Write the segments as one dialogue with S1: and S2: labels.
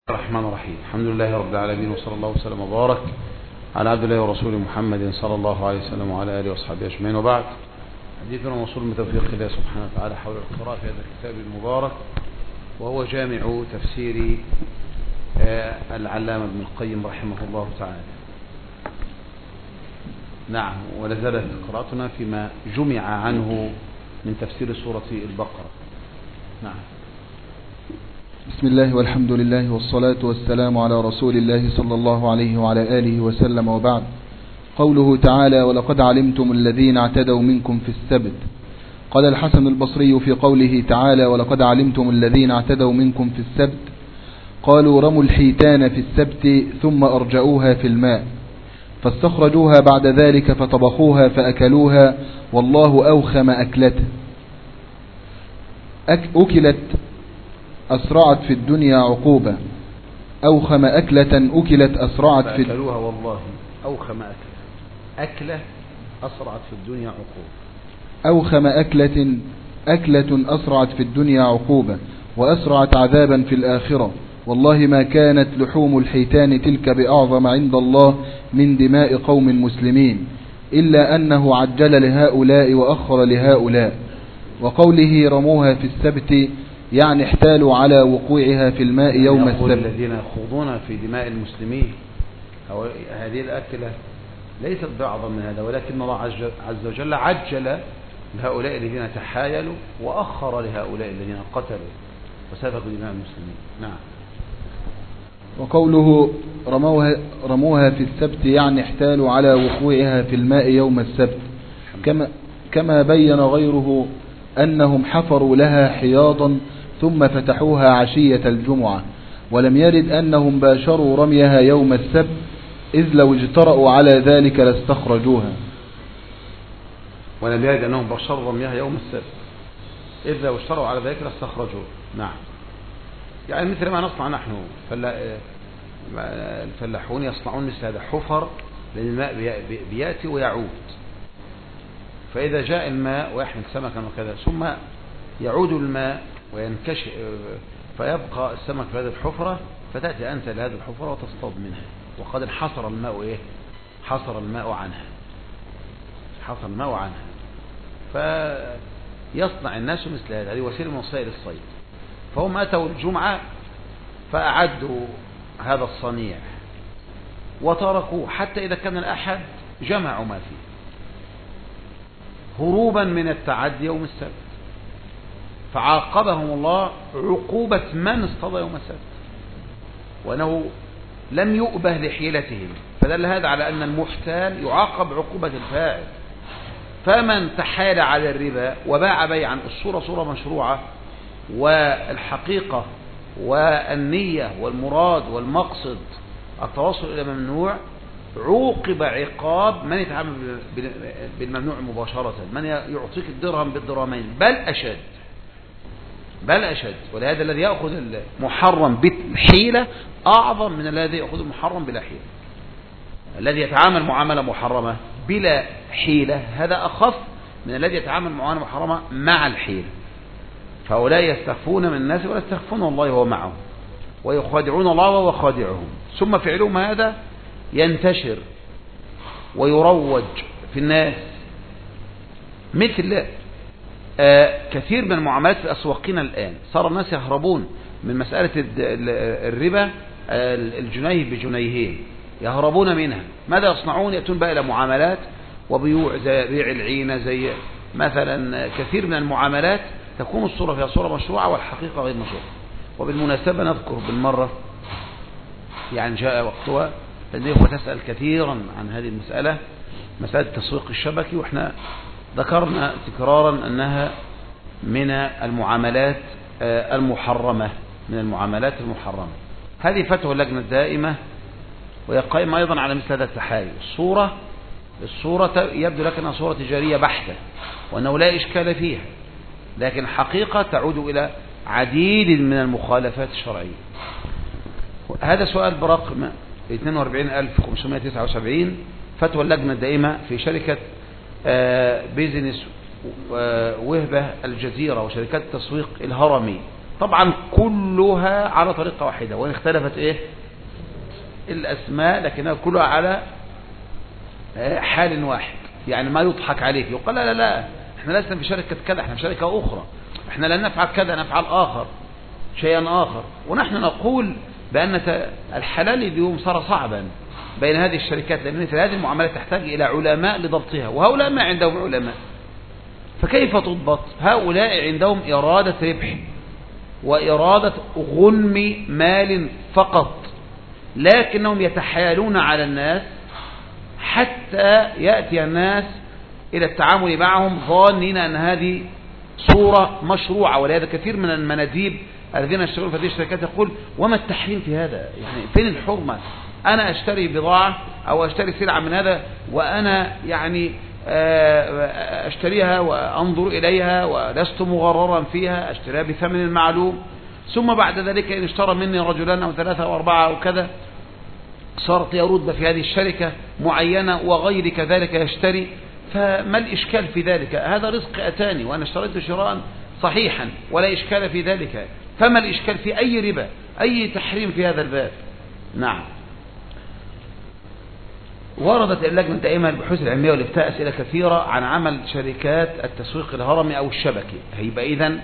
S1: الرحمن الرحيم. الحمد لله رب العالمين، وصلى الله وسلم وبارك على عبد الله ورسوله محمد صلى الله عليه وسلم وعلى آله وصحبه أجمعين، وبعد. حديثنا موصول من توفيق الله سبحانه وتعالى حول القراءة في هذا الكتاب المبارك، وهو جامع تفسير العلامة ابن القيم رحمه الله تعالى. نعم، ولازالت قراءتنا فيما جمع عنه من تفسير سورة البقرة. نعم.
S2: بسم الله والحمد لله والصلاة والسلام على رسول الله صلى الله عليه وعلى آله وسلم، وبعد. قوله تعالى: ولقد علمتم الذين اعتدوا منكم في السبت. قال الحسن البصري في قوله تعالى: ولقد علمتم الذين اعتدوا منكم في السبت، قالوا رموا الحيتان في السبت ثم أرجعوها في الماء، فاستخرجوها بعد ذلك فطبخوها فأكلوها، والله أوخم أكلته. أكلت أسرعت في الدنيا عقوبة، أوخم أكلة أكلت أسرعت في
S1: أكلوها، والله أوخم أكلة أسرعت في الدنيا عقوبة.
S2: أوخم أكلة أسرعت في الدنيا عقوبة، وأسرعت عذابا في الآخرة، والله ما كانت لحوم الحيتان تلك بأعظم عند الله من دماء قوم مسلمين، إلا أنه عجل لهؤلاء وأخر لهؤلاء. وقوله رموها في السبت يعني احتالوا على وقوعها في الماء يوم السبت.
S1: الذين يخوضون في دماء المسلمين، هذه الأكلة ليست بأعظم من هذا، ولكن الله عز وجل عجل لهؤلاء الذين تحايلوا وأخر لهؤلاء الذين قتلوا وسفكوا دماء المسلمين. نعم.
S2: وقوله رموها في السبت يعني احتالوا على وقوعها في الماء يوم السبت، كما بين غيره أنهم حفروا لها حياضا ثم فتحوها عشية الجمعة، ولم يرد أنهم باشروا رميها يوم السبت، إذ لو اجترأوا على ذلك لاستخرجوها.
S1: ولم يرد أنهم باشروا رميها يوم السبت، إذ لو اجترأوا على ذلك لاستخرجوها. نعم. يعني مثل ما نصنع نحن، الفلاحون يصنعون مثل هذا حفر، لأن الماء بيأتي ويعود، فإذا جاء الماء ويحمل سمكا وكذا ثم يعود الماء وينكشف فيبقى السمك في هذه الحفرة، فتأتي أنت لهذه الحفرة وتصطاد منها، وقد انحصر الماء حصر الماء عنها. فيصنع الناس مثل هذا، هذه وسيلة من وسائل الصيد. فهم أتوا الجمعة فأعدوا هذا الصنيع وتركوه حتى إذا كان الأحد جمعوا ما فيه، هروبا من التعدي يوم السبت، فعاقبهم الله عقوبة من اصطاد يوم السبت، وأنه لم يؤبه لحيلتهم، فدل هذا على أن المحتال يعاقب عقوبة الفاعل. فمن تحايل على الربا وباع بيعا الصورة صورة مشروعة، والحقيقة والنية والمراد والمقصد التوصل إلى ممنوع، عوقب عقاب من يتعامل بالممنوع مباشرة، من يعطيك الدرهم بالدرهمين، بل أشد. ولهذا الذي يأخذ المحرم بالحيلة أعظم من الذي يأخذ المحرم بلا حيلة. الذي يتعامل معاملة محرمة بلا حيلة هذا أخف من الذي يتعامل معاملة محرمة مع الحيلة. فهؤلاء يستخفون من الناس ولا يستخفون الله وهو معهم، ويخادعون الله وهو خادعهم، ثم فعلهم هذا ينتشر ويروج في الناس. مثل كثير من المعاملات في أسواقنا الآن، صار الناس يهربون من مسألة الربا، الجنيه بجنيهين يهربون منها. ماذا يصنعون؟ يأتون بقى إلى معاملات وبيوع زي بيع العينة، زي مثلا كثير من المعاملات تكون الصورة فيها صورة مشروعة والحقيقة غير مشروعة. وبالمناسبة نذكر بالمرة، يعني جاء وقتها الإخوة تسأل كثيرا عن هذه المسألة، مسألة التسويق الشبكي، وإحنا ذكرنا تكرارا أنها من المعاملات المحرمة، هذه فتوى اللجنة الدائمة، وهي قائمة أيضا على مثل هذا التحايل. الصورة يبدو لك أنها صورة تجارية بحتة، وأنه لا إشكال فيها، لكن حقيقة تعود إلى عديد من المخالفات الشرعية. هذا سؤال برقم 42579، فتوى اللجنة الدائمة في شركة بيزنس وهبة الجزيرة وشركات التسويق الهرمي طبعا كلها على طريقة واحدة، وإن اختلفت إيه الأسماء لكنها كلها على حال واحد. يعني ما يضحك عليك يقول لا لا لا احنا لسنا في شركة كذا، احنا في شركة أخرى، احنا لا نفعل كذا نفعل آخر شيئا آخر. ونحن نقول بأن الحلال اليوم صار صعبا بين هذه الشركات، لأن مثل هذه المعاملات تحتاج إلى علماء لضبطها، وهؤلاء ما عندهم علماء، فكيف تضبط؟ هؤلاء عندهم إرادة ربح وإرادة غنم مال فقط، لكنهم يتحايلون على الناس حتى يأتي الناس إلى التعامل معهم ظانين أن هذه صورة مشروعة. ولهذا كثير من المناديب الذين يشتغلون في هذه الشركات يقول وما التحريم في هذا؟ يعني فين الحرمة؟ أنا أشتري بضاعة أو أشتري سلعة من هذا وأنا يعني أشتريها وأنظر إليها ولست مغررا فيها، أشتريها بثمن معلوم، ثم بعد ذلك إن اشترى مني رجلان أو ثلاثة أو أربعة أو كذا صارت لي رتبة في هذه الشركة معينة وغير كذلك يشتري، فما الإشكال في ذلك؟ هذا رزق أتاني وأنا اشتريت شراء صحيحا ولا إشكال في ذلك، فما الإشكال في أي ربا أي تحريم في هذا الباب؟ نعم. وردت اللجنة دائما البحوث العلمية والإفتاء أسئلة كثيرة عن عمل شركات التسويق الهرمي أو الشبكي. هيبقى إذن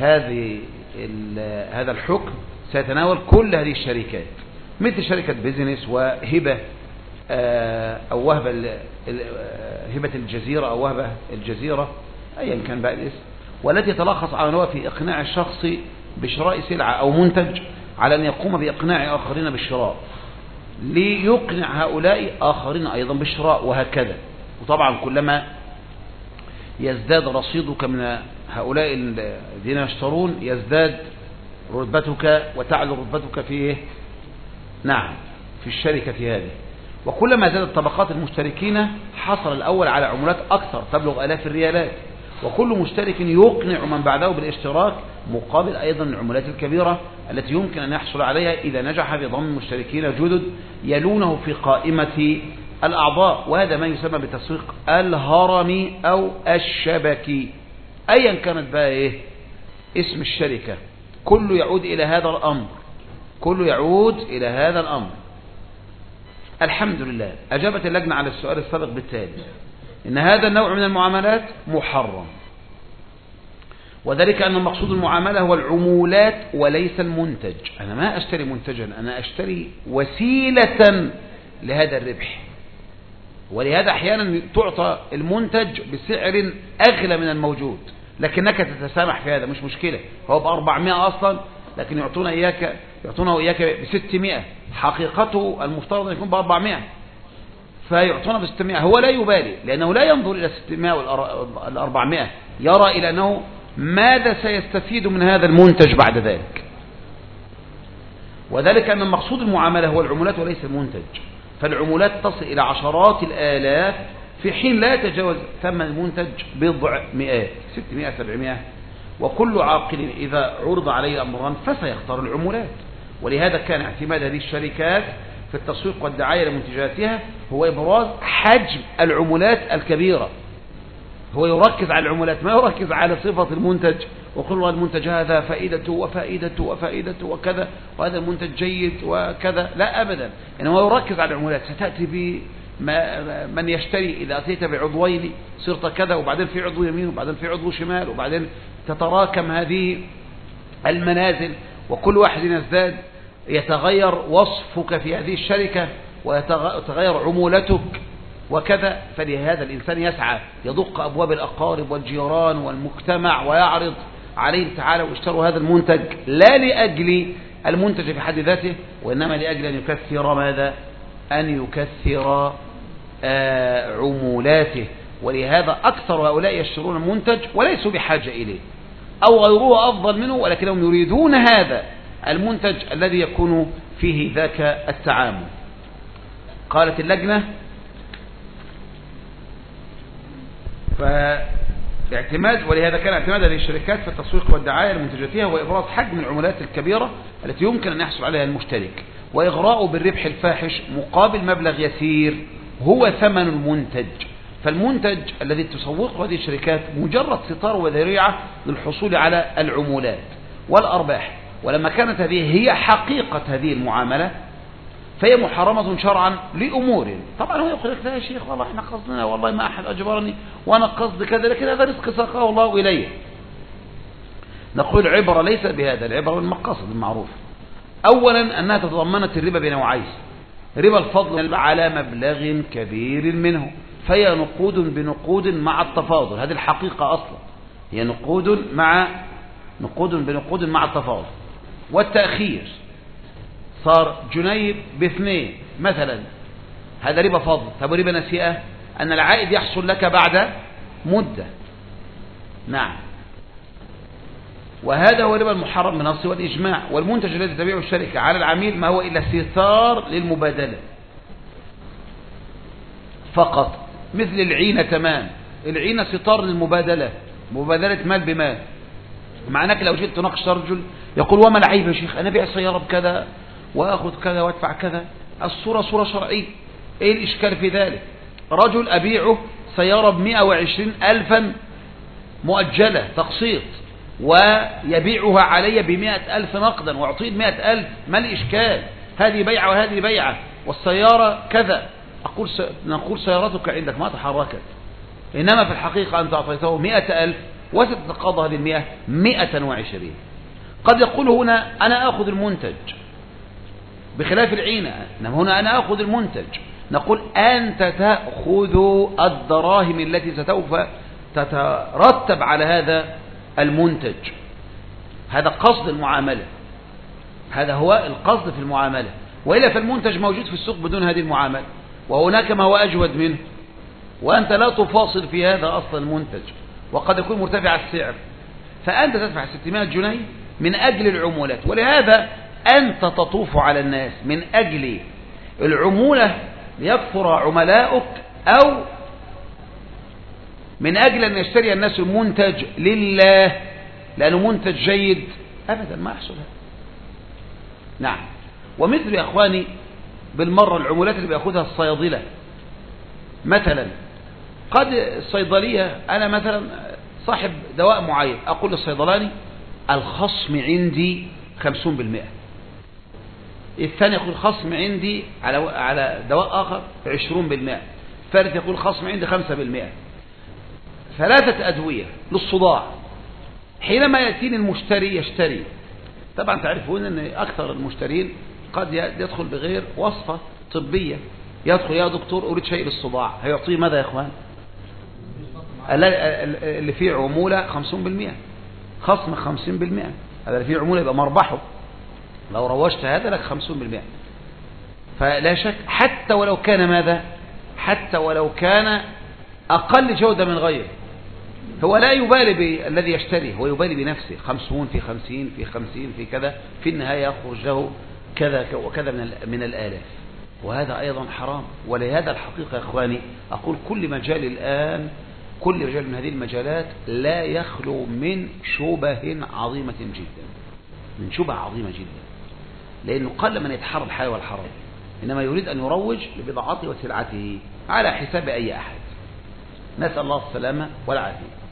S1: هذا الحكم سيتناول كل هذه الشركات، مثل شركة بيزنس وهبة أو وهبة هبة الجزيرة أو وهبة الجزيرة أيا كان بقى الاسم، والتي تلخص على نوع في إقناع الشخص بشراء سلعة أو منتج على أن يقوم بإقناع آخرين بالشراء ليقنع هؤلاء آخرين أيضا بالشراء، وهكذا. وطبعا كلما يزداد رصيدك من هؤلاء الذين يشترون يزداد رتبتك وتعلو رتبتك في نعم في الشركة هذه. وكلما زادت طبقات المشتركين حصل الأول على عمولات أكثر تبلغ آلاف الريالات، وكل مشترك يقنع من بعده بالاشتراك مقابل أيضا العمولات الكبيرة التي يمكن أن يحصل عليها إذا نجح بضم مشتركين جدد يلونه في قائمة الأعضاء. وهذا ما يسمى بتسويق الهرمي أو الشبكي، أيا كانت بقى اسم الشركة، كله يعود إلى هذا الأمر، كله يعود إلى هذا الأمر. الحمد لله أجابت اللجنة على السؤال السابق بالتالي إن هذا النوع من المعاملات محرم، وذلك أن المقصود المعاملة هو العمولات وليس المنتج. أنا ما أشتري منتجا، أنا أشتري وسيلة لهذا الربح، ولهذا أحيانا تعطى المنتج بسعر أغلى من الموجود لكنك تتسامح في هذا، مش مشكلة، هو ب400 أصلا لكن يعطونه إياك ب600، حقيقته المفترض أن يكون ب400 فيعطونه ب600. هو لا يبالي لأنه لا ينظر إلى 600 وال400، يرى إلى أنه ماذا سيستفيد من هذا المنتج بعد ذلك. وذلك أن المقصود المعاملة هو العمولات وليس المنتج، فالعمولات تصل إلى عشرات الآلاف في حين لا يتجاوز ثمن المنتج بضع مئات 600 700. وكل عاقل إذا عرض عليه الأمران فسيختار العمولات. ولهذا كان اعتماد هذه الشركات في التسويق والدعاية لمنتجاتها هو إبراز حجم العمولات الكبيرة. هو يركز على العمولات ما يركز على صفة المنتج ويقول المنتج هذا فائدته وفائدته وفائدته وكذا وهذا المنتج جيد وكذا، لا أبدا، إنما يركز على العمولات. ستأتي من يشتري إذا أتيت بعضوين صرت كذا، وبعدين في عضو يمين وبعدين في عضو شمال، وبعدين تتراكم هذه المنازل وكل واحد يزداد، يتغير وصفك في هذه الشركة ويتغير عمولتك وكذا. فلهذا الإنسان يسعى يدق أبواب الأقارب والجيران والمجتمع ويعرض عليهم تعالوا واشتروا هذا المنتج، لا لأجل المنتج في حد ذاته وإنما لأجل أن يكثر ماذا؟ أن يكثر عمولاته. ولهذا أكثر هؤلاء يشترون المنتج وليسوا بحاجة إليه أو غيره أفضل منه، ولكنهم يريدون هذا المنتج الذي يكون فيه ذاك التعامل. قالت اللجنة فالاعتماد، ولهذا كان اعتماد هذه الشركات في التسويق والدعاية لمنتجاتها هو إبراز حجم العمولات الكبيرة التي يمكن أن يحصل عليها المشترك وإغراءه بالربح الفاحش مقابل مبلغ يسير هو ثمن المنتج. فالمنتج الذي تسوقه هذه الشركات مجرد ستار وذريعة للحصول على العمولات، والأرباح. ولما كانت هذه هي حقيقة هذه المعاملة فهي محرمة شرعا لأمور. طبعا هو يقول لك لا يا شيخ والله احنا قصدنا والله ما أحد أجبرني وأنا قصد كذا، لكن هذا رزق ساقه الله إليه. نقول العبرة ليس بهذا، العبرة بالمقاصد المعروفة. أولا أنها تضمنت الربا بنوعين: ربا الفضل على مبلغ كبير منه، فهي نقود بنقود مع التفاضل، هذه الحقيقة أصلا، هي نقود بنقود مع التفاضل. والتأخير صار جنيه باثنين مثلا، هذا ربا فضل. طب ربا نسيئة أن العائد يحصل لك بعد مدة، نعم، وهذا هو ربا المحرم بنص والإجماع. والمنتج الذي تبيعه الشركة على العميل ما هو إلا ستار للمبادلة فقط، مثل العينة تمام، العينة ستار للمبادلة، مبادلة مال بمال. معناك لو جئت تناقش رجل يقول وما العيب يا شيخ، أنا بيع سيارة بكذا وأخذ كذا وأدفع كذا، الصورة صورة شرعية، إيه الإشكال في ذلك؟ رجل أبيعه سيارة ب120,000 مؤجلة تقسيط ويبيعها علي ب100,000 نقدا وأعطيه 100,000، ما الإشكال؟ هذه بيعة وهذه بيعة والسيارة كذا. نقول سيارتك عندك ما تحركت، إنما في الحقيقة أنت أعطيته 100,000 وستتقاضى هذه 120. قد يقول هنا أنا أخذ المنتج بخلاف العينة، إنما هنا أنا أخذ المنتج. نقول أنت تأخذ الدراهم التي سوف تترتب على هذا المنتج، هذا قصد المعاملة، هذا هو القصد في المعاملة. وإلا فالمنتج موجود في السوق بدون هذه المعاملة، وهناك ما هو أجود منه، وأنت لا تفاصل في هذا أصل المنتج، وقد يكون مرتفع السعر، فأنت تدفع 600 جنيه من أجل العمولات. ولهذا أنت تطوف على الناس من أجل العمولة ليكثر عملاؤك، أو من أجل أن يشتري الناس المنتج لله لأنه منتج جيد؟ أبدا ما يحصل هذا. نعم. ومثل يا أخواني بالمرة العمولات اللي بيأخذها الصيادلة مثلا، قد الصيدلية أنا مثلا صاحب دواء معين أقول للصيدلاني الخصم عندي 50%، الثاني يقول خصم عندي على دواء آخر 20%، الثالث يقول خصم عندي 5%. 3 أدوية للصداع. حينما يأتيني المشتري يشتري، طبعا تعرفون أن أكثر المشترين قد يدخل بغير وصفة طبية، يدخل يا دكتور أريد شيء للصداع، هيعطيه ماذا يا أخوان؟ اللي فيه عمولة 50%، خصم 50%، هذا اللي فيه عمولة يبقى مربحه، لو روجت هذا لك 50%. فلا شك حتى ولو كان ماذا؟ حتى ولو كان أقل جودة من غيره، هو لا يبالي بالذي يشتري، هو يبالي بنفسه، 50 في 50 في 50 في كذا، في النهاية يخرج له كذا وكذا من الآلاف، وهذا أيضا حرام. ولهذا الحقيقة يا إخواني أقول كل مجال الآن، كل مجال من هذه المجالات لا يخلو من شبه عظيمة جدا، من شبه عظيمة جدا، لأنه قل من يتحرى الحلال والحرام، إنما يريد أن يروج لبضاعته وسلعته على حساب أي أحد. نسأل الله السلامة والعافية.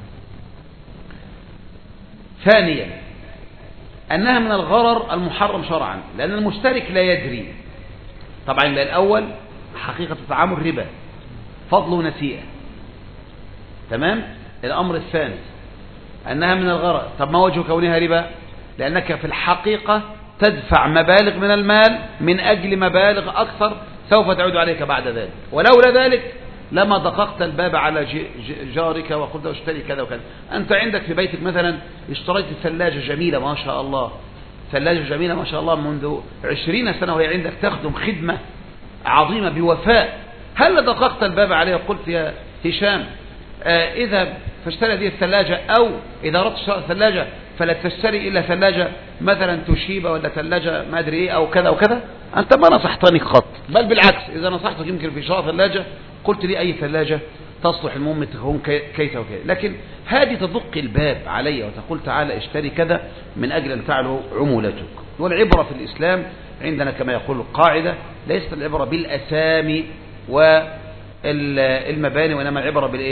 S1: ثانيا أنها من الغرر المحرم شرعا، لأن المشترك لا يدري. طبعا الأول حقيقة التعامل ربا فضل ونسيئة، تمام. الأمر الثاني أنها من الغرر. طب ما وجه كونها ربا؟ لأنك في الحقيقة تدفع مبالغ من المال من أجل مبالغ أكثر سوف تعود عليك بعد ذلك، ولولا ذلك لما دققت الباب على جارك وقلت اشتري كذا وكذا. أنت عندك في بيتك مثلا اشتريت ثلاجة جميلة ما شاء الله، ثلاجة جميلة ما شاء الله منذ 20 سنة وهي عندك تخدم خدمة عظيمة بوفاء، هل دققت الباب عليها وقلت يا هشام إذا فاشتري هذه الثلاجة، أو إذا أردت شراء ثلاجة فلا تشتري إلا ثلاجة مثلا توشيبا ولا ثلاجة ما أدري إيه أو كذا وكذا؟ أنت ما نصحتني قط، بل بالعكس إذا نصحتك يمكن في شراء ثلاجة قلت لي أي ثلاجة تصلح المهم تكون كيف وكيف. لكن هذه تدق الباب علي وتقول تعالى اشتري كذا من أجل أن تعلو عمولتك. والعبرة في الإسلام عندنا كما يقول القاعدة ليست العبرة بالأسامي والمباني، وإنما العبرة بالإيه؟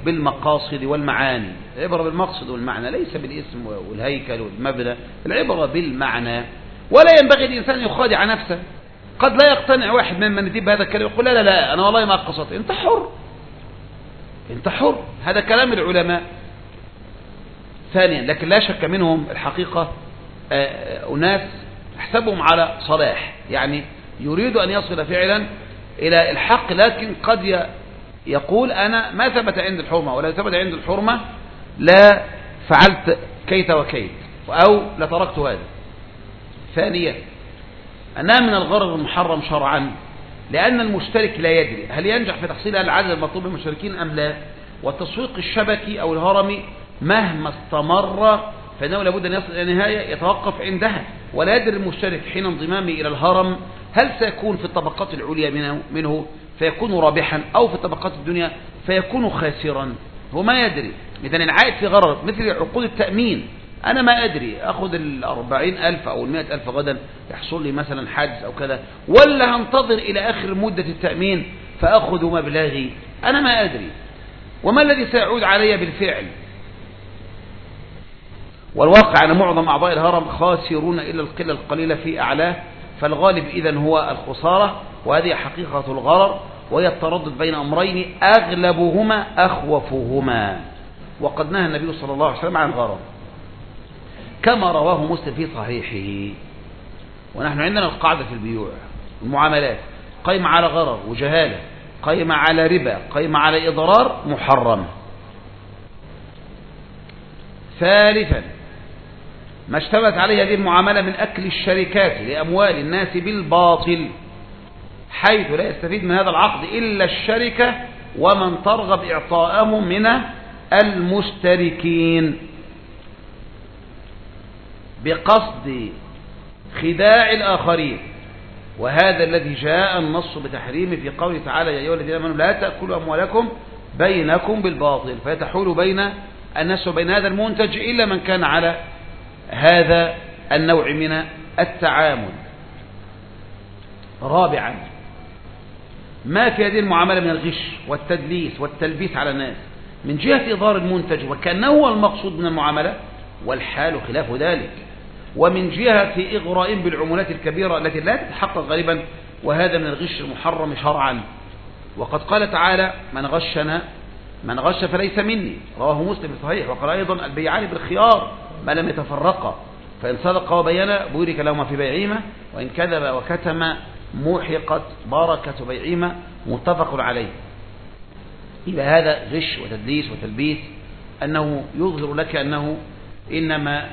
S1: بالمقاصد والمعاني. العبرة بالمقصد والمعنى ليس بالاسم والهيكل والمبنى، العبرة بالمعنى. ولا ينبغي الإنسان أن يخادع نفسه. قد لا يقتنع واحد ممن يجيب هذا الكلام يقول لا لا لا أنا والله ما قصدت. أنت حر، أنت حر، هذا كلام العلماء. ثانيا، لكن لا شك منهم الحقيقة أناس احسبهم على صلاح، يعني يريد أن يصل فعلا إلى الحق، لكن قد يقول أنا ما ثبت عند الحرمة، ولا ثبت عند الحرمة لا فعلت كيت وكيت، أو لتركت هذا. ثانيا، أنها من الغرض المحرم شرعا، لأن المشترك لا يدري هل ينجح في تحصيل العدد المطلوب من المشتركين أم لا. والتسويق الشبكي أو الهرمي مهما استمر فإنه لابد أن يصل إلى نهاية يتوقف عندها، ولا يدري المشترك حين انضمامه إلى الهرم هل سيكون في الطبقات العليا منه فيكون رابحا، أو في الطبقات الدنيا فيكون خاسرا، هو ما يدري. إذن العائد في غرض مثل عقود التأمين، أنا ما أدري أخذ 40,000 أو 100,000 غدا يحصل لي مثلا حادث أو كذا، ولا هنتظر إلى آخر مدة التأمين فأخذ مبلغي، أنا ما أدري، وما الذي سيعود علي بالفعل. والواقع أن معظم أعضاء الهرم خاسرون إلا القلة القليلة في أعلاه، فالغالب إذن هو الخسارة، وهذه حقيقة الغرر، وهي التردد بين أمرين أغلبهما أخوفهما. وقد نهى النبي صلى الله عليه وسلم عن الغرر كما رواه مسلم في صحيحه. ونحن عندنا القاعدة في البيوع المعاملات قائمة على غرر وجهالة، قائمة على ربا، قائمة على إضرار، محرم. ثالثا، ما اشتملت عليه هذه المعاملة من أكل الشركات لأموال الناس بالباطل، حيث لا يستفيد من هذا العقد إلا الشركة ومن ترغب إعطاءهم من المشتركين، بقصد خداع الآخرين. وهذا الذي جاء النص بتحريمه في قوله تعالى يا أيها الذين آمنوا لا تأكلوا أموالكم بينكم بالباطل، فيتحول بين الناس وبين هذا المنتج إلا من كان على هذا النوع من التعامل. رابعا، ما في هذه المعاملة من الغش والتدليس والتلبيس على الناس من جهة إظهار المنتج وكأنه هو المقصود من المعاملة، والحال خلاف ذلك، ومن جهة إغراء بالعمولات الكبيرة التي لا تتحقق غالبا، وهذا من الغش المحرم شرعا. وقد قال تعالى من غش فليس مني، رواه مسلم في صحيح. وقال أيضا البيعان بالخيار ما لم يتفرقا، فإن صدقا وبينا بورك لهما في بيعهما، وإن كذب وكتم محقت بركة بيعهما، متفق عليه. يبقى هذا غش وتدليس وتلبيس، أنه يظهر لك أنه إنما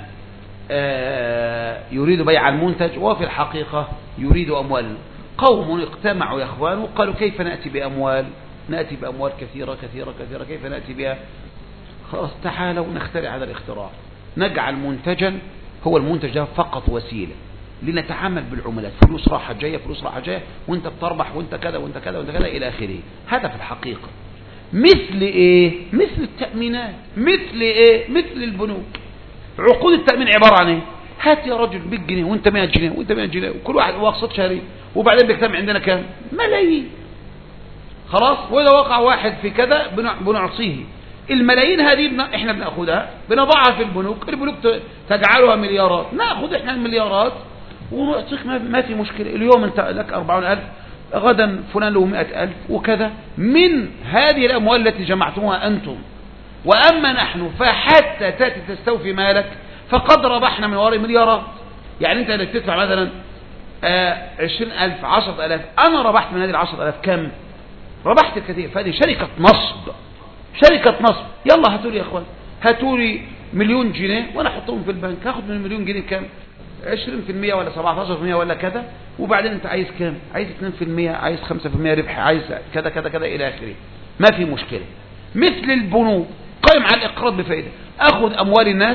S1: يريد بيع المنتج، وفي الحقيقة يريد أموال. قوم اجتمعوا يا أخوان وقالوا كيف نأتي بأموال كثيرة كثيرة كثيرة، كيف نأتي بها؟ خلاص تعالوا نخترع هذا الاختراع، نجعل منتجا هو المنتج ده فقط وسيلة لنتعامل بالعملات، فلوس راحة جاية فلوس راحة جاية، وانت بتربح وانت كذا وانت كذا وانت كذا إلى آخره. هذا في الحقيقة مثل إيه؟ مثل التأمينات، مثل إيه؟ مثل البنوك. عقود التأمين عبارة عن إيه؟ هات يا رجل 100 جنيه وانت 100 جنيه وانت 100 جنيه، وكل واحد واقسط شهري، وبعدين بيجتمع عندنا كام؟ ملايين. خلاص، وإذا وقع واحد في كذا بنعطيه الملايين هذه، احنا بناخدها بنضعها في البنوك تجعلها مليارات، ناخد احنا المليارات ونعطيك، ما في مشكلة. اليوم انت لك 40,000، غدا فلان له 100,000 وكذا، من هذه الأموال التي جمعتموها أنتم. وأما نحن فحتى تأتي تستوفي مالك فقد ربحنا من وراء مليارات. يعني انت اللي تدفع مثلا 20,000 10,000، أنا ربحت من هذه 10,000 كم؟ ربحت الكثير. فهذه شركة نصب، شركة نصب. يلا هاتوا لي يا اخوان، هاتوا لي 1,000,000 جنيه وانا احطهم في البنك، هاخد من 1,000,000 جنيه كام؟ 20% ولا 17% ولا كذا، وبعدين انت عايز كام؟ عايز 2%، عايز 5% ربح، عايز كذا كذا كذا الى اخره، ما في مشكلة. مثل البنوك قائم على الاقراض بفائدة، اخذ اموال الناس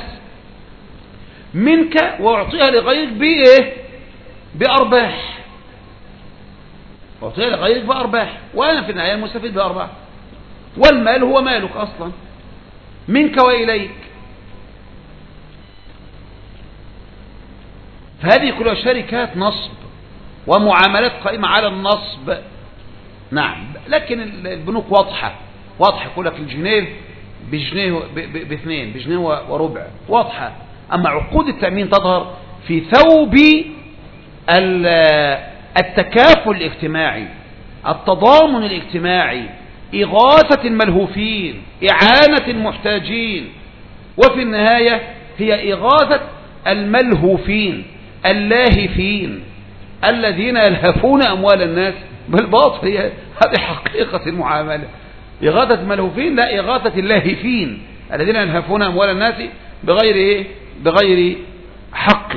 S1: منك واعطيها لغيرك بايه؟ بارباح، اعطيها لغيرك بارباح، وانا في النهاية مستفيد بارباح، والمال هو مالك اصلا منك واليك. فهذه كلها شركات نصب ومعاملات قائمة على النصب. نعم، لكن البنوك واضحة، واضحة، يقول لك الجنيه بجنيه باثنين، بجنيه وربع، واضحة. أما عقود التأمين تظهر في ثوب التكافل الاجتماعي، التضامن الاجتماعي، إغاثة الملهوفين، إعانة المحتاجين، وفي النهاية هي إغاثة الملهوفين اللاهفين الذين يلهفون أموال الناس بالباطل. هذه حقيقة المعاملة، إغاثة الملهوفين لا إغاثة اللاهفين الذين يلهفون أموال الناس بغير حق.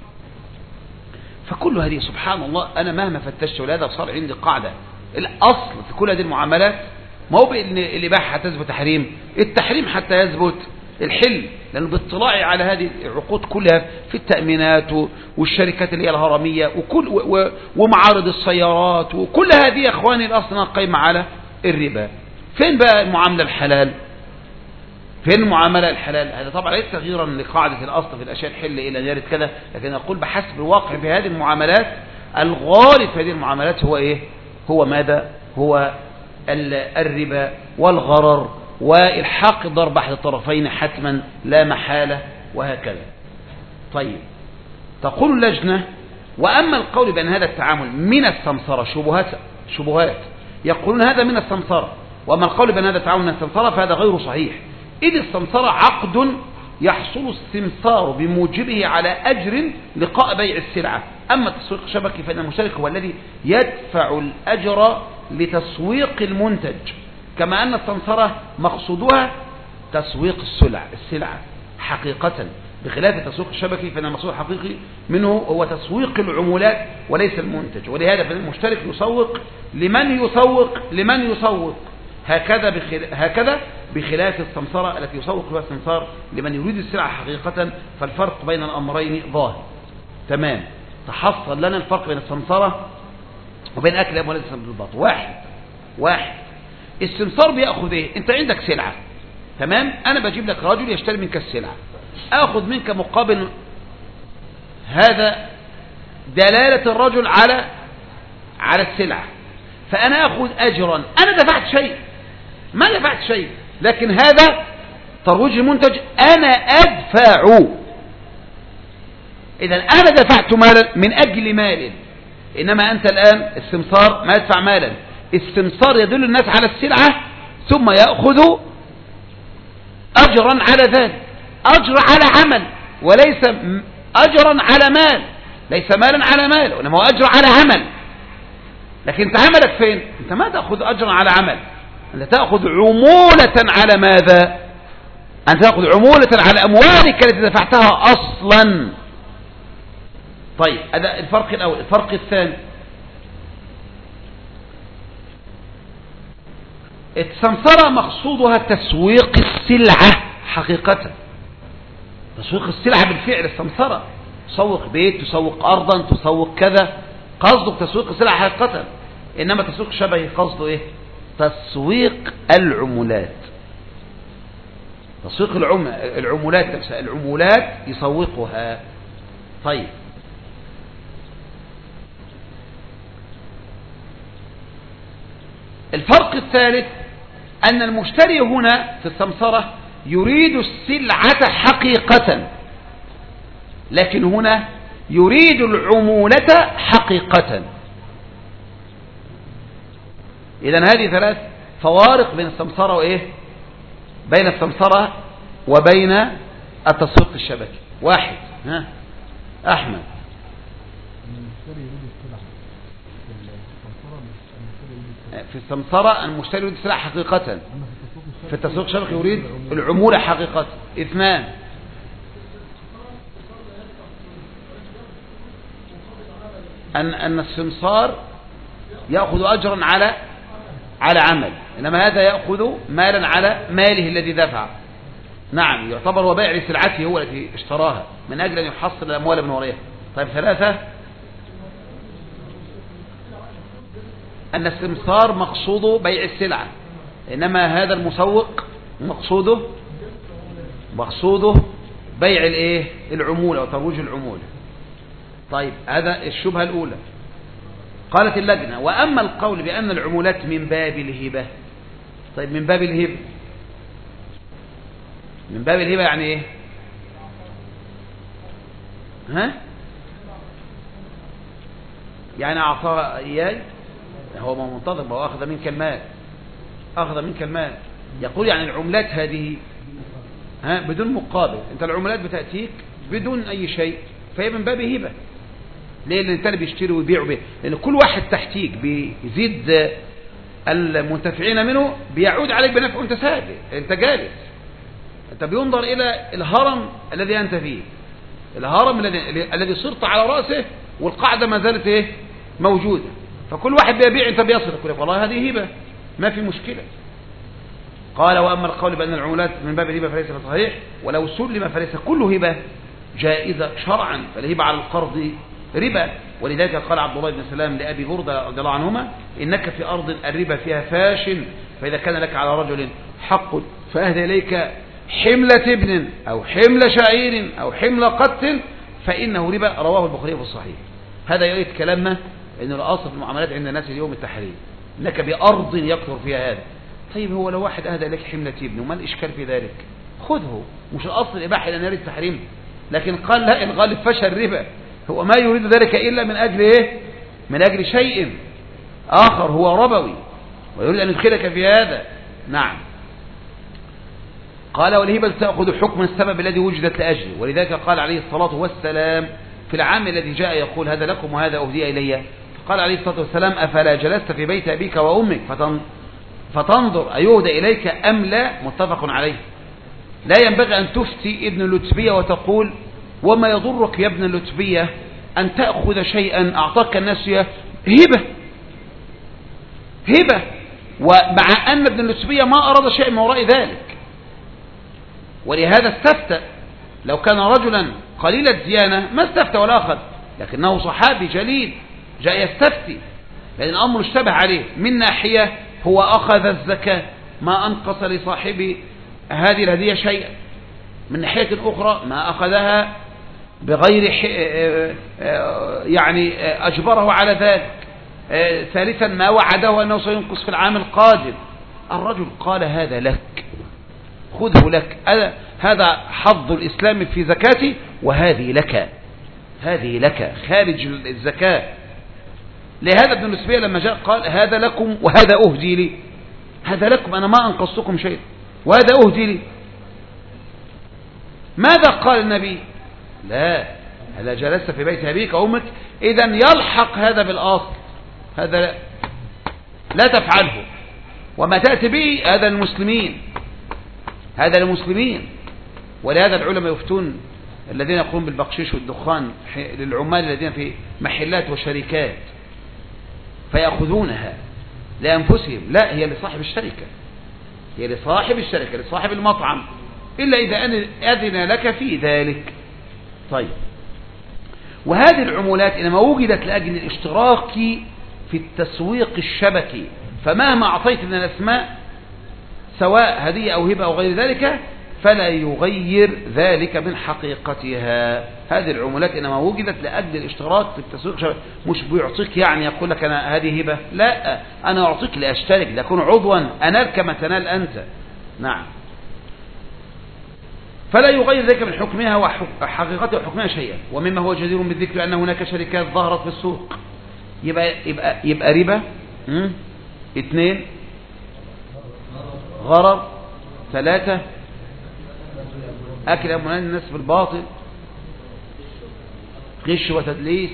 S1: فكل هذه سبحان الله أنا مهما فتشت، ولهذا صار عندي قاعدة، الأصل في كل هذه المعاملات ما هو بأن الإباحة حتى يثبت تحريم، التحريم حتى يثبت الحل، لأنه باطلاعي على هذه العقود كلها في التأمينات والشركات اللي هي الهرمية ومعارض السيارات وكل هذه يا أخواني الأصل قائمة على الربا. فين بقى المعاملة الحلال؟ فين المعاملة الحلال؟ هذا طبعا ليس تغييرا لقاعدة الأصل في الأشياء الحل إلى غير كذا، لكن أقول بحسب الواقع في هذه المعاملات الغالب في هذه المعاملات هو إيه؟ هو ماذا؟ هو الربا والغرر والحاق الضرب أحد الطرفين حتما لا محالة وهكذا. طيب، تقول اللجنة: وأما القول بأن هذا التعامل من السمسرة شبهات يقولون هذا من السمسرة، وأما القول بأن هذا التعامل من السمسرة فهذا غير صحيح، إذ السمسرة عقد يحصل السمسار بموجبه على أجر لقاء بيع السلعة. أما التسويق الشبكي فإن المشترك هو الذي يدفع الأجر لتسويق المنتج، كما أن السمسرة مقصودها تسويق السلعة حقيقة، بخلاف التسويق الشبكي فإن المقصود الحقيقي منه هو تسويق العمولات وليس المنتج. ولهذا فإن المشترك يسوق لمن يسوق هكذا بخلاف السمسرة التي يسوق بها السمسار لمن يريد السلعة حقيقة. فالفرق بين الأمرين ظاهر. تمام، تحصل لنا الفرق بين السمسرة وبين أكل أموال الناس بالباطل. واحد السمسار بيأخذ إيه؟ أنت عندك سلعة، تمام، أنا بجيب لك رجل يشتري منك السلعة، أخذ منك مقابل هذا دلالة الرجل على السلعة، فأنا أخذ أجرا. أنا دفعت شيء، ما دفعت شيء، لكن هذا ترويج المنتج أنا أدفع. إذا أنا دفعت مالا من أجل مال، إنما أنت الآن السمسار ما يدفع مالا، السمسار يدل الناس على السلعة ثم يأخذ أجرا على ذلك، أجر على عمل وليس أجرا على مال، ليس مالا على مال، وإنما هو أجر على عمل. لكن أنت عملك فين؟ أنت ما تأخذ أجرا على عمل، أنت تأخذ عمولة على ماذا؟ أنت تأخذ عمولة على أموالك التي دفعتها أصلا. طيب، هذا الفرق الأول. الفرق الثاني، السمسرة مقصودها تسويق السلعة حقيقة، تسويق السلعة بالفعل. السمسرة تسوق بيت، تسوق أرضا، تسوق كذا، قصدك تسويق السلعة حقيقة. إنما تسويق الشبكي قصده إيه؟ تسويق العمولات، تسويق العمولات نفسها، العمولات يسوقها. طيب، الفرق الثالث أن المشتري هنا في السمسرة يريد السلعة حقيقة، لكن هنا يريد العمولة حقيقة. إذن هذه ثلاث فوارق بين السمسرة وإيه؟ بين السمسرة وبين التسويق الشبكي. واحد، أحمد، في السمسرة المشتري يريد السلعة حقيقة، في التسويق الشبكي يريد العمولة حقيقة. اثنان، أن السمسار يأخذ أجرا على عمل، إنما هذا يأخذ مالا على ماله الذي دفع. نعم، يعتبر هو بائع لسلعته هو التي اشتراها من أجل أن يحصل الأموال من ورائها. طيب، ثلاثة، أن السمسار مقصوده بيع السلعة، إنما هذا المسوق مقصوده بيع العمولة وترويج العمولة. طيب، هذا الشبهة الأولى. قالت اللجنة: وأما القول بأن العمولات من باب الهبة طيب من باب الهبة، من باب الهبة يعني ايه؟ ها؟ يعني أعطى إياي، هو ما منتظر، ما هو أخذ منك المال، أخذ منك المال. يقول يعني العملات هذه بدون مقابل، أنت العملات بتأتيك بدون أي شيء، فهي من باب هبة. ليه؟ لأن التاني بيشتري ويبيع به، لأن كل واحد تحتيك بيزيد المنتفعين منه، بيعود عليك بنفع. أنت سابق، أنت جالس، أنت بينظر إلى الهرم الذي أنت فيه، الهرم الذي صرت على رأسه، والقاعدة ما زالت إيه؟ موجودة. فكل واحد بيبيع، أنت بيصرف، يقول لك والله هذه هبة، ما في مشكلة. قال وأما القول بأن العمولات من باب الهبة فليس بصحيح، ولو سلم فليس كل هبة جائزة شرعا، فالهبة على القرض ربا. ولذلك قال عبد الله بن سلام لأبي بردة رضي الله عنهما: إنك في أرض الربا فيها فاش، فإذا كان لك على رجل حق فأهدى إليك حملة ابن أو حمل شعير أو حمل قط فإنه ربا. رواه البخاري في الصحيح. هذا يؤيد كلامنا أن الأصل في المعاملات عند الناس اليوم التحريم، إنك بأرض يكثر فيها هذا. طيب هو لو واحد أهدى إليك حملة ابن، وما الإشكال في ذلك؟ خذه، مش الأصل الإباحة إلى نار التحريم، لكن قال لا، الغالب فشل الربا، هو ما يريد ذلك إلا من أجل إيه؟ من أجل شيء آخر هو ربوي، ويريد أن يدخلك في هذا. نعم. قال والهبة تأخذ حكم السبب الذي وجدت لأجله، ولذلك قال عليه الصلاة والسلام في العام الذي جاء يقول هذا لكم وهذا أهدي إلي، قال عليه الصلاة والسلام: أفلا جلست في بيت أبيك وأمك فتنظر أيهدى إليك أم لا؟ متفق عليه. لا ينبغي أن تفتي ابن اللتبية وتقول: وما يضرك يا ابن اللتبية أن تأخذ شيئا أعطاك الناس هبة، هبة، ومع أن ابن اللتبية ما أراد شيء من وراء ذلك. ولهذا استفتى، لو كان رجلا قليل الديانة ما استفتى ولا أخذ، لكنه صحابي جليل جاء يستفتي، لأن الأمر اشتبه عليه. من ناحية هو أخذ الزكاة ما أنقص لصاحب هذه الهدية شيئا، من ناحية أخرى ما أخذها بغير يعني أجبره على ذلك. ثالثا ما وعده أنه سينقص في العام القادم. الرجل قال هذا لك، خذه لك، هذا حظ الإسلام في زكاتي، وهذه لك، هذه لك خارج الزكاة. لهذا ابن اللتبية لما جاء قال هذا لكم وهذا أهدي لي، هذا لكم أنا ما أنقصتكم شيء، وهذا أهدي لي. ماذا قال النبي؟ لا، هلا جلست في بيت أبيك وأمك، إذن يلحق هذا بالأصل، هذا لا تفعله، وما تأتي به هذا المسلمين، هذا المسلمين. ولهذا العلماء يفتون الذين يقومون بالبقشيش والدخان للعمال الذين في محلات وشركات فيأخذونها لأنفسهم، لا، هي لصاحب الشركة، هي لصاحب الشركة، لصاحب المطعم، إلا إذا أذن لك في ذلك. طيب، وهذه العمولات إنما وجدت لأجل الاشتراك في التسويق الشبكي، فمهما أعطيت من الأسماء سواء هدية أو هبة أو غير ذلك فلا يغير ذلك من حقيقتها. هذه العمولات إنما وجدت لأجل الاشتراك في التسويق الشبكي، مش بيعطيك يعني يقول لك أنا هذه هبة، لا، أنا أعطيك لأشترك، لأكون عضوا أنال كما تنال أنت. نعم. فلا يغير ذلك من حكمها وحقيقتها وحكمها شيئا. ومما هو جدير بالذكر أن هناك شركات ظهرت في السوق، يبقى ربا. 2 غرر. 3 أكل أموال الناس بالباطل، غش وتدليس.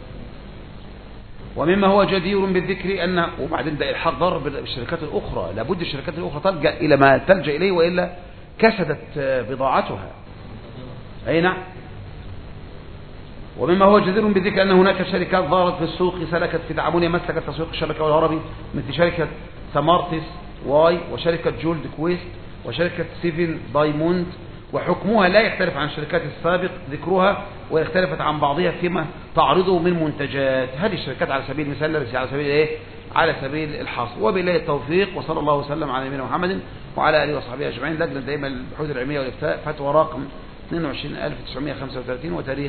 S1: ومما هو جدير بالذكر أن، وبعدين ده إلحاق ضرر بالشركات الأخرى، لابد الشركات الأخرى تلجأ إلى ما تلجأ إليه، وإلا كسدت بضاعتها. أي نعم. ومما هو جدير بالذكر أن هناك شركات ظهرت في السوق سلكت في تعاملها مسلك التسويق الشبكي والعربي، مثل شركة سمارتس واي، وشركة جولد كويست، وشركة 7 دايموند، وحكمها لا يختلف عن الشركات السابق ذكرها، واختلفت عن بعضها فيما تعرضه من منتجات. هذه الشركات على سبيل المثال، ليس على سبيل ايه؟ على سبيل الحصر. وبالله التوفيق، وصلى الله وسلم على نبينا محمد وعلى اله وصحبه اجمعين. لجنة دائما البحوث العلمية والافتاء، فتوى رقم 22935 وتاريخ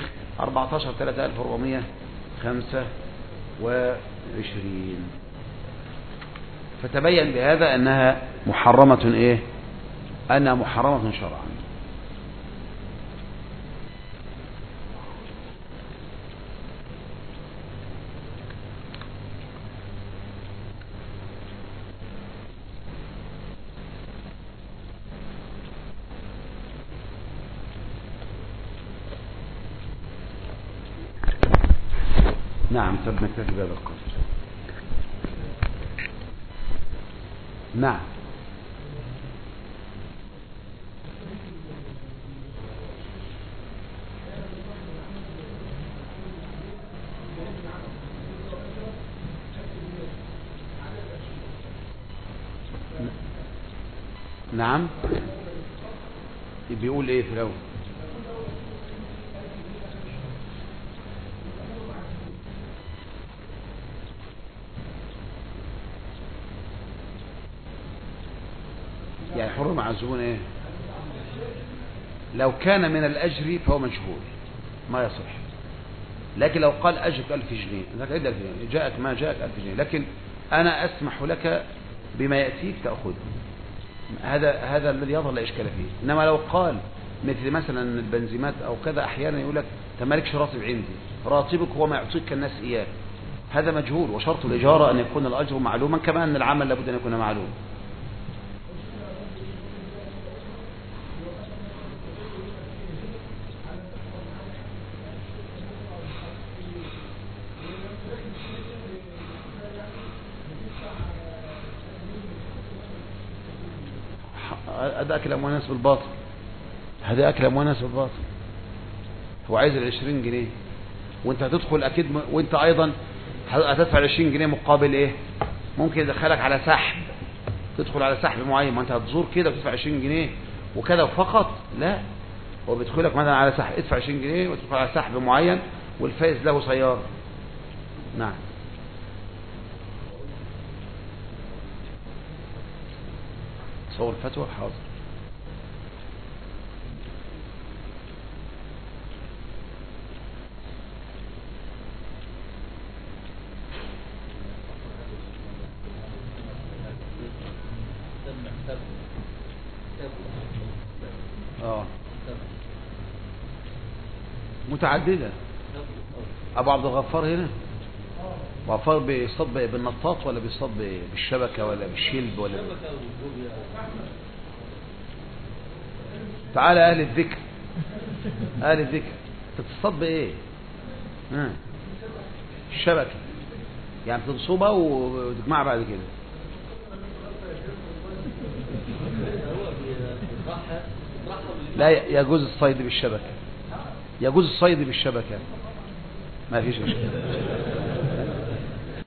S1: 14/3/1425. فتبين بهذا أنها محرمة إيه؟ أنها محرمة شرعا. نعم. طب نكتفي بهذا القدر. نعم. نعم. بيقول ايه في الاول؟ يعني حرم على الزبون ايه؟ لو كان من الاجر فهو مجهول ما يصح، لكن لو قال اجرك 1000 جنيه لك 1000 جنيه جاءك ما جاءك 1000 جنيه، لكن انا اسمح لك بما ياتيك تاخذه، هذا الذي يظهر لا اشكال فيه. انما لو قال مثلا البنزيمات او كذا، احيانا يقول لك انت مالكش راتب عندي، راتبك هو ما يعطيك الناس اياه، هذا مجهول. وشرط الاجاره ان يكون الاجر معلوما، كما ان العمل لابد ان يكون معلوم. هذا أكل أموال الناس بالباطل، هذا أكل أموال الناس بالباطل. هو عايز 20 جنيه وانت هتدخل أكيد، وانت أيضا هتدفع 20 جنيه مقابل إيه؟ ممكن يدخلك على سحب، تدخل على سحب معين، ما انت هتزور كده وتدفع 20 جنيه وكذا فقط، لا، هو بيدخلك مثلا على سحب، ادفع 20 جنيه وتدخل على سحب معين والفائز له سيارة. نعم. صور الفتوى حاضر. متعددة. أبو عبد الغفار هنا غفار بيصطاد بالنطاط ولا بيصطاد بالشبكة ولا بالشلب ولا تعالى أهل الذكر، أهل الذكر تتصطاد بإيه؟ الشبكة، يعني تنصبها وتجمعها بعد كده. لا يجوز الصيد بالشبكة، يجوز الصيد بالشبكة، ما فيش مشكلة.